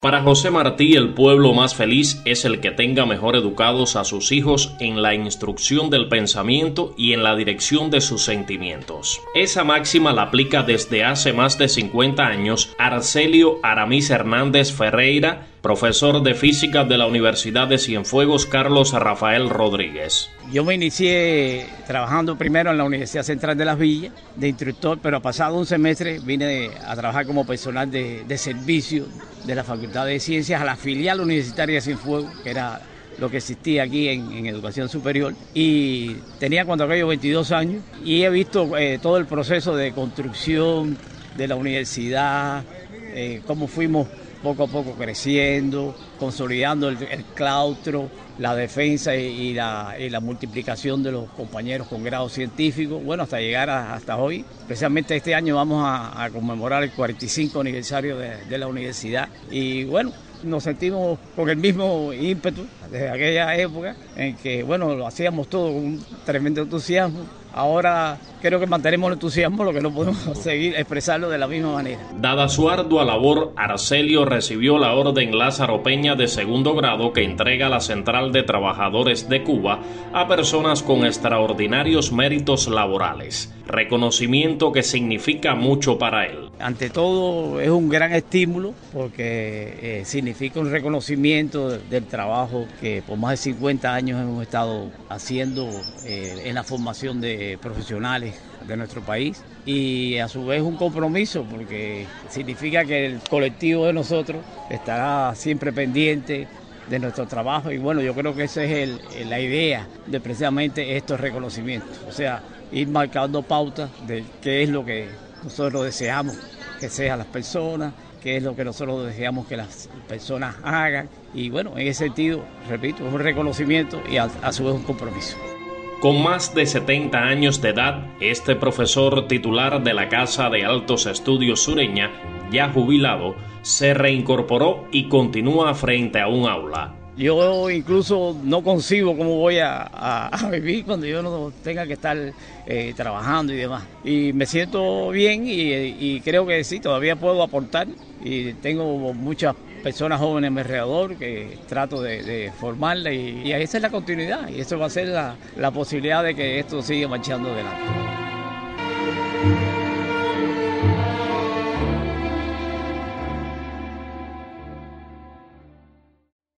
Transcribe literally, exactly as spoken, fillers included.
Para José Martí, el pueblo más feliz es el que tenga mejor educados a sus hijos en la instrucción del pensamiento y en la dirección de sus sentimientos. Esa máxima la aplica desde hace más de cincuenta años Arcelio Aramis Hernández Ferreira, profesor de física de la Universidad de Cienfuegos Carlos Rafael Rodríguez. Yo me inicié trabajando primero en la Universidad Central de Las Villas, de instructor, pero pasado un semestre vine a trabajar como personal de, de servicio de la Facultad de Ciencias a la filial universitaria de Cienfuegos, que era lo que existía aquí en, en educación superior, y tenía cuando aquello veintidós años y he visto eh, todo el proceso de construcción de la universidad, eh, cómo fuimos poco a poco creciendo, consolidando el, el claustro, la defensa y, y, la, y la multiplicación de los compañeros con grado científico, bueno, hasta llegar a, hasta hoy. Especialmente este año vamos a, a conmemorar el cuarenta y cinco aniversario de, de la universidad y bueno, nos sentimos con el mismo ímpetu desde aquella época en que, bueno, lo hacíamos todo con un tremendo entusiasmo. Ahora creo que mantenemos el entusiasmo, lo que no podemos seguir expresarlo de la misma manera. Dada su ardua labor, Arcelio recibió la Orden Lázaro Peña de segundo grado que entrega la Central de Trabajadores de Cuba a personas con extraordinarios méritos laborales, reconocimiento que significa mucho para él. Ante todo es un gran estímulo porque eh, significa un reconocimiento del trabajo que por más de cincuenta años hemos estado haciendo eh, en la formación de profesionales de nuestro país y a su vez un compromiso porque significa que el colectivo de nosotros estará siempre pendiente de nuestro trabajo y bueno, yo creo que esa es el, la idea de precisamente estos reconocimientos, o sea, ir marcando pautas de qué es lo que nosotros deseamos que sean las personas, qué es lo que nosotros deseamos que las personas hagan y bueno, en ese sentido, repito, es un reconocimiento y a, a su vez un compromiso. Con más de setenta años de edad, este profesor titular de la Casa de Altos Estudios Sureña, ya jubilado, se reincorporó y continúa frente a un aula. Yo incluso no concibo cómo voy a, a, a vivir cuando yo no tenga que estar eh, trabajando y demás. Y me siento bien y, y creo que sí, todavía puedo aportar y tengo muchas personas jóvenes a mi alrededor que trato de, de formarla y, y esa es la continuidad y eso va a ser la, la posibilidad de que esto siga marchando adelante.